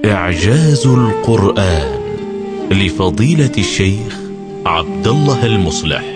إعجاز القرآن لفضيلة الشيخ عبد الله المصلح.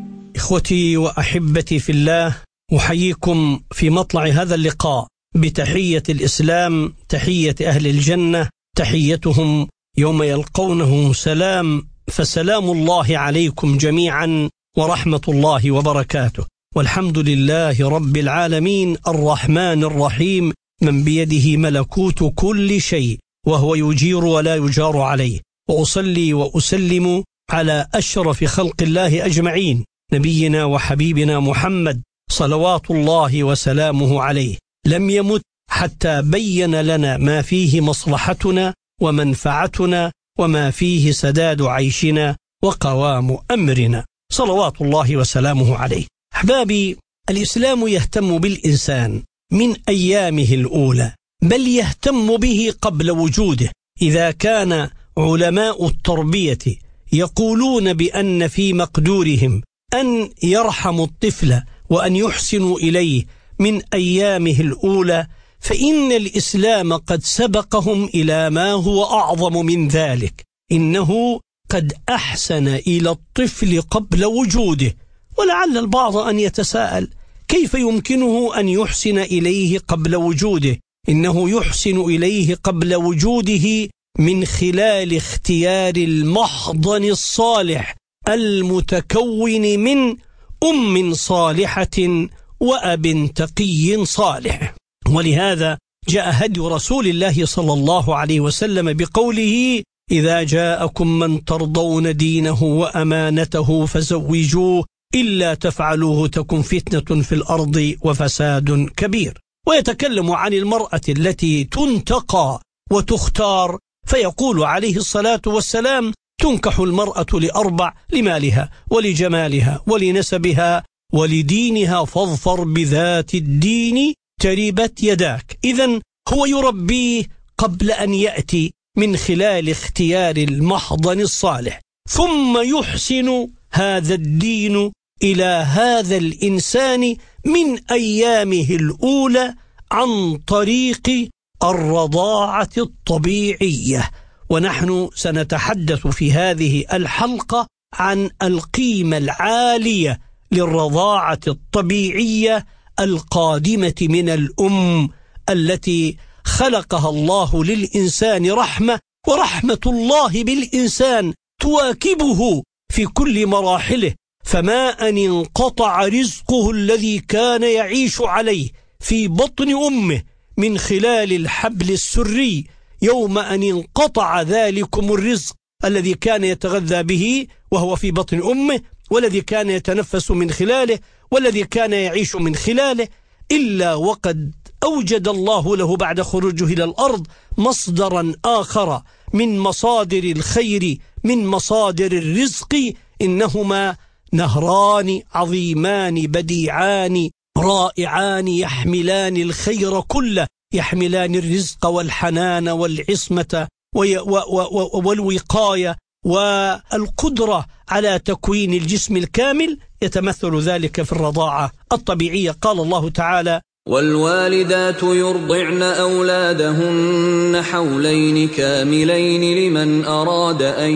إخوتي وأحبتي في الله، أحييكم في مطلع هذا اللقاء بتحية الإسلام، تحية أهل الجنة، تحيتهم يوم يلقونه سلام، فسلام الله عليكم جميعا ورحمة الله وبركاته. والحمد لله رب العالمين الرحمن الرحيم، من بيده ملكوت كل شيء وهو يجير ولا يجار عليه. وأصلي وأسلم على أشرف خلق الله أجمعين، نبينا وحبيبنا محمد صلوات الله وسلامه عليه. لم يمت حتى بين لنا ما فيه مصلحتنا ومنفعتنا وما فيه سداد عيشنا وقوام أمرنا، صلوات الله وسلامه عليه. أحبابي، الإسلام يهتم بالإنسان من أيامه الأولى، بل يهتم به قبل وجوده. إذا كان علماء التربية يقولون بأن في مقدورهم أن يرحموا الطفل وأن يحسنوا إليه من أيامه الأولى، فإن الإسلام قد سبقهم إلى ما هو أعظم من ذلك. إنه قد أحسن إلى الطفل قبل وجوده. ولعل البعض أن يتساءل: كيف يمكنه أن يحسن إليه قبل وجوده؟ إنه يحسن إليه قبل وجوده من خلال اختيار المحضن الصالح المتكون من أم صالحة وأب تقي صالح. ولهذا جاء هدي رسول الله صلى الله عليه وسلم بقوله: إذا جاءكم من ترضون دينه وأمانته فزوجوه، إلا تفعلوه تكن فتنة في الأرض وفساد كبير. ويتكلم عن المرأة التي تنتقى وتختار، فيقول عليه الصلاة والسلام: تنكح المرأة لأربع: لمالها ولجمالها ولنسبها ولدينها، فاظفر بذات الدين تربت يداك. إذن هو يربيه قبل أن يأتي من خلال اختيار المحضن الصالح، ثم يحسن هذا الدين إلى هذا الإنسان من أيامه الأولى عن طريق الرضاعة الطبيعية. ونحن سنتحدث في هذه الحلقة عن القيمة العالية للرضاعة الطبيعية القادمة من الأم، التي خلقها الله للإنسان رحمة، ورحمة الله بالإنسان تواكبه في كل مراحله. فما أن انقطع رزقه الذي كان يعيش عليه في بطن أمه من خلال الحبل السري، يوم أن انقطع ذلكم الرزق الذي كان يتغذى به وهو في بطن أمه، والذي كان يتنفس من خلاله، والذي كان يعيش من خلاله، إلا وقد أوجد الله له بعد خروجه إلى الأرض مصدرا آخر من مصادر الخير، من مصادر الرزق. إنهما نهران عظيمان بديعان رائعان يحملان الخير كله، يحملان الرزق والحنان والعصمة والوقاية والقدرة على تكوين الجسم الكامل. يتمثل ذلك في الرضاعة الطبيعية. قال الله تعالى: والوالدات يرضعن أولادهن حولين كاملين لمن أراد أن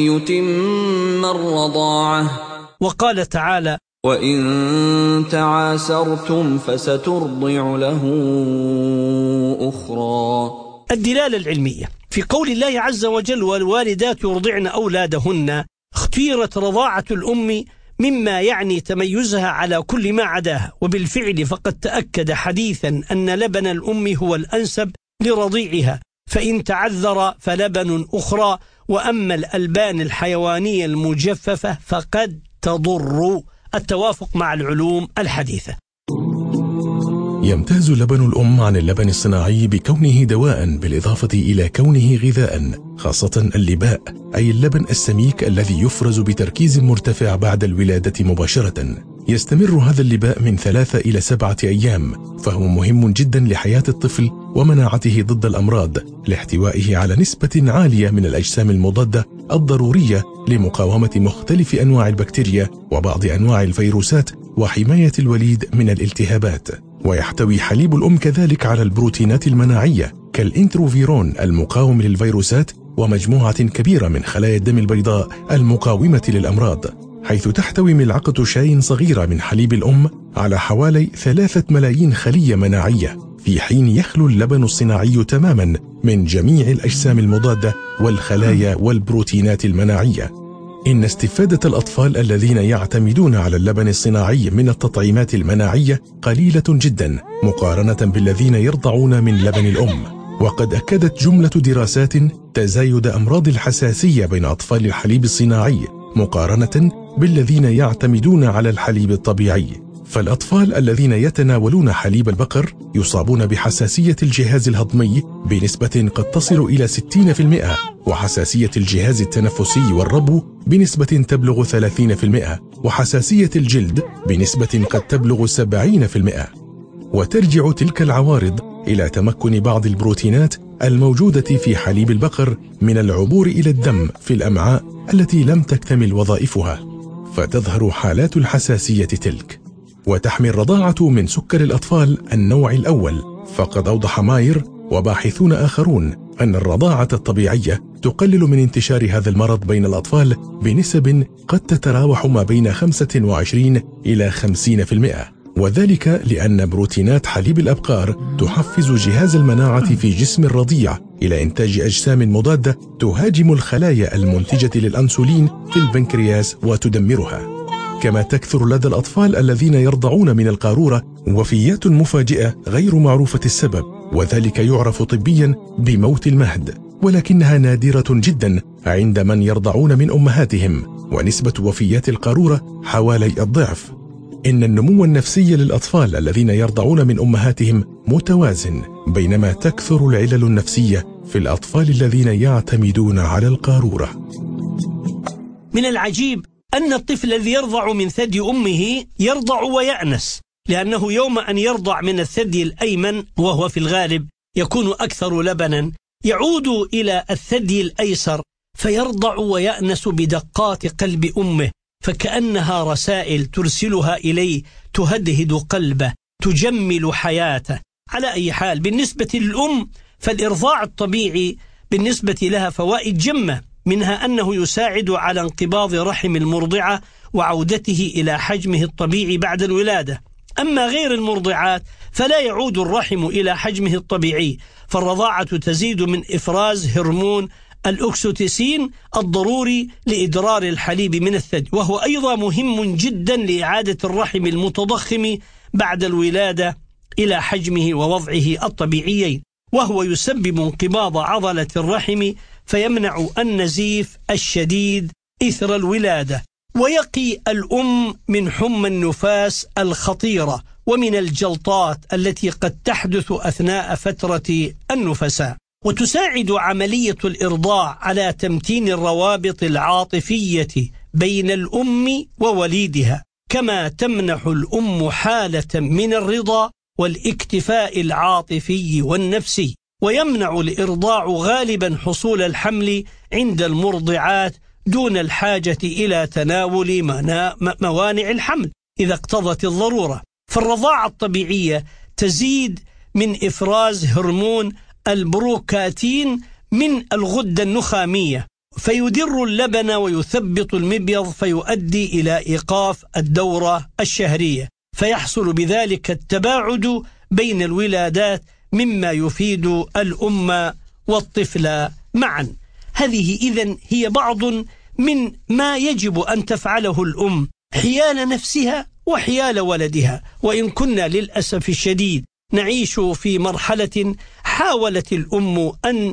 يتم الرضاعة. وقال تعالى: وإن تعاسرتم فسترضع له أخرى. الدلالة العلمية في قول الله عز وجل: والوالدات يرضعن أولادهن، اختيرت رضاعة الأم مما يعني تميزها على كل ما عداها. وبالفعل فقد تأكد حديثا أن لبن الأم هو الأنسب لرضيعها، فإن تعذر فلبن أخرى، وأما الألبان الحيوانية المجففة فقد تضر. التوافق مع العلوم الحديثة. يمتاز لبن الأم عن اللبن الصناعي بكونه دواء، بالإضافة إلى كونه غذاء، خاصة اللباء أي اللبن السميك الذي يفرز بتركيز مرتفع بعد الولادة مباشرة. يستمر هذا اللباء من 3 إلى 7 أيام، فهو مهم جدا لحياة الطفل ومناعته ضد الأمراض، لاحتوائه على نسبة عالية من الأجسام المضادة الضرورية لمقاومة مختلف أنواع البكتيريا وبعض أنواع الفيروسات، وحماية الوليد من الالتهابات. ويحتوي حليب الأم كذلك على البروتينات المناعية كالإنتروفيرون المقاوم للفيروسات ومجموعة كبيرة من خلايا الدم البيضاء المقاومة للأمراض، حيث تحتوي ملعقة شاي صغيرة من حليب الأم على حوالي 3 ملايين خلية مناعية، في حين يخلو اللبن الصناعي تماما من جميع الأجسام المضادة والخلايا والبروتينات المناعية. إن استفادة الأطفال الذين يعتمدون على اللبن الصناعي من التطعيمات المناعية قليلة جدا مقارنة بالذين يرضعون من لبن الأم، وقد أكدت جملة دراسات تزايد أمراض الحساسية بين أطفال الحليب الصناعي مقارنة بالذين يعتمدون على الحليب الطبيعي. فالأطفال الذين يتناولون حليب البقر يصابون بحساسية الجهاز الهضمي بنسبة قد تصل إلى 60%، وحساسية الجهاز التنفسي والربو بنسبة تبلغ 30%، وحساسية الجلد بنسبة قد تبلغ 70%. وترجع تلك العوارض إلى تمكن بعض البروتينات الموجودة في حليب البقر من العبور إلى الدم في الأمعاء التي لم تكتمل وظائفها، فتظهر حالات الحساسية تلك. وتحمي الرضاعة من سكر الأطفال النوع الأول، فقد أوضح ماير وباحثون آخرون أن الرضاعة الطبيعية تقلل من انتشار هذا المرض بين الأطفال بنسب قد تتراوح ما بين 25 إلى 50%، وذلك لأن بروتينات حليب الأبقار تحفز جهاز المناعة في جسم الرضيع إلى إنتاج أجسام مضادة تهاجم الخلايا المنتجة للأنسولين في البنكرياس وتدمرها. كما تكثر لدى الأطفال الذين يرضعون من القارورة وفيات مفاجئة غير معروفة السبب، وذلك يعرف طبيا بموت المهد، ولكنها نادرة جدا عند من يرضعون من أمهاتهم، ونسبة وفيات القارورة حوالي الضعف. إن النمو النفسي للأطفال الذين يرضعون من أمهاتهم متوازن، بينما تكثر العلل النفسية في الأطفال الذين يعتمدون على القارورة. من العجيب أن الطفل الذي يرضع من ثدي أمه يرضع ويأنس، لأنه يوم أن يرضع من الثدي الأيمن وهو في الغالب يكون أكثر لبنا، يعود إلى الثدي الأيسر فيرضع ويأنس بدقات قلب أمه، فكأنها رسائل ترسلها إليه تهدهد قلبه، تجمل حياته. على أي حال، بالنسبة للأم فالإرضاع الطبيعي بالنسبة لها فوائد جمة، منها أنه يساعد على انقباض رحم المرضعة وعودته إلى حجمه الطبيعي بعد الولادة. أما غير المرضعات فلا يعود الرحم إلى حجمه الطبيعي، فالرضاعة تزيد من إفراز هرمون الأكسيتوسين الضروري لإدرار الحليب من الثدي، وهو أيضا مهم جدا لإعادة الرحم المتضخم بعد الولادة إلى حجمه ووضعه الطبيعيين، وهو يسبب انقباض عضلة الرحم فيمنع النزيف الشديد إثر الولادة، ويقي الأم من حمى النفاس الخطيرة ومن الجلطات التي قد تحدث أثناء فترة النفساء. وتساعد عملية الإرضاع على تمتين الروابط العاطفية بين الأم ووليدها، كما تمنح الأم حالة من الرضا والاكتفاء العاطفي والنفسي. ويمنع الإرضاع غالبا حصول الحمل عند المرضعات دون الحاجة إلى تناول موانع الحمل إذا اقتضت الضرورة. فالرضاعة الطبيعية تزيد من إفراز هرمون البروكاتين من الغدة النخامية، فيدر اللبن ويثبط المبيض، فيؤدي إلى إيقاف الدورة الشهرية، فيحصل بذلك التباعد بين الولادات مما يفيد الأم والطفل معا. هذه إذن هي بعض من ما يجب أن تفعله الأم حيال نفسها وحيال ولدها. وإن كنا للأسف الشديد نعيش في مرحلة حاولت الأم أن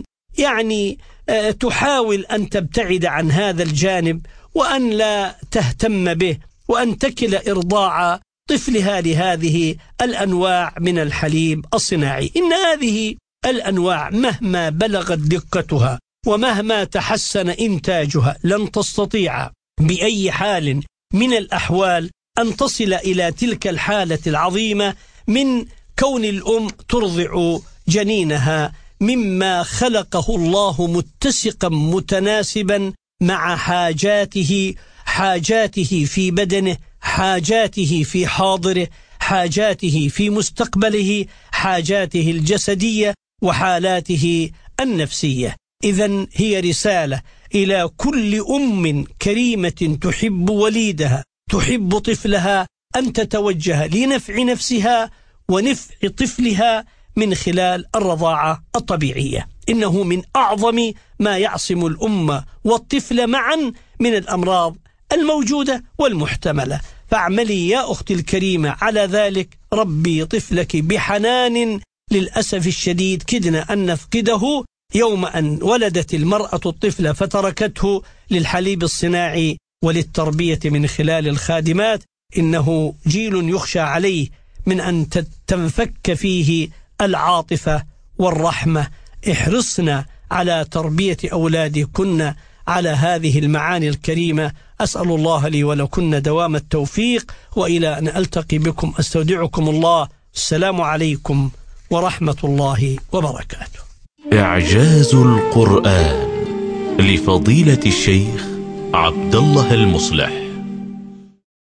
تحاول أن تبتعد عن هذا الجانب وأن لا تهتم به، وأن تكل إرضاع طفلها لهذه الأنواع من الحليب الصناعي. إن هذه الأنواع مهما بلغت دقتها ومهما تحسن إنتاجها لن تستطيع بأي حال من الأحوال أن تصل إلى تلك الحالة العظيمة من كون الأم ترضع جنينها مما خلقه الله متسقا متناسبا مع حاجاته في بدنه، حاجاته في حاضره، حاجاته في مستقبله، حاجاته الجسدية وحالاته النفسية. إذن هي رسالة إلى كل أم كريمة تحب وليدها، تحب طفلها، أن تتوجه لنفع نفسها ونفع طفلها من خلال الرضاعة الطبيعية. إنه من أعظم ما يعصم الأمة والطفل معا من الأمراض الموجودة والمحتملة. فاعملي يا أختي الكريمة على ذلك، ربي طفلك بحنان. للأسف الشديد كدنا أن نفقده يوم أن ولدت المرأة الطفل فتركته للحليب الصناعي وللتربية من خلال الخادمات. إنه جيل يخشى عليه من أن تنفك فيه العاطفة والرحمة. احرصنا على تربية أولادكن على هذه المعاني الكريمة. أسأل الله لي ولكن دوام التوفيق، وإلى أن ألتقي بكم أستودعكم الله. السلام عليكم ورحمة الله وبركاته. إعجاز القرآن لفضيلة الشيخ عبد الله المصلح.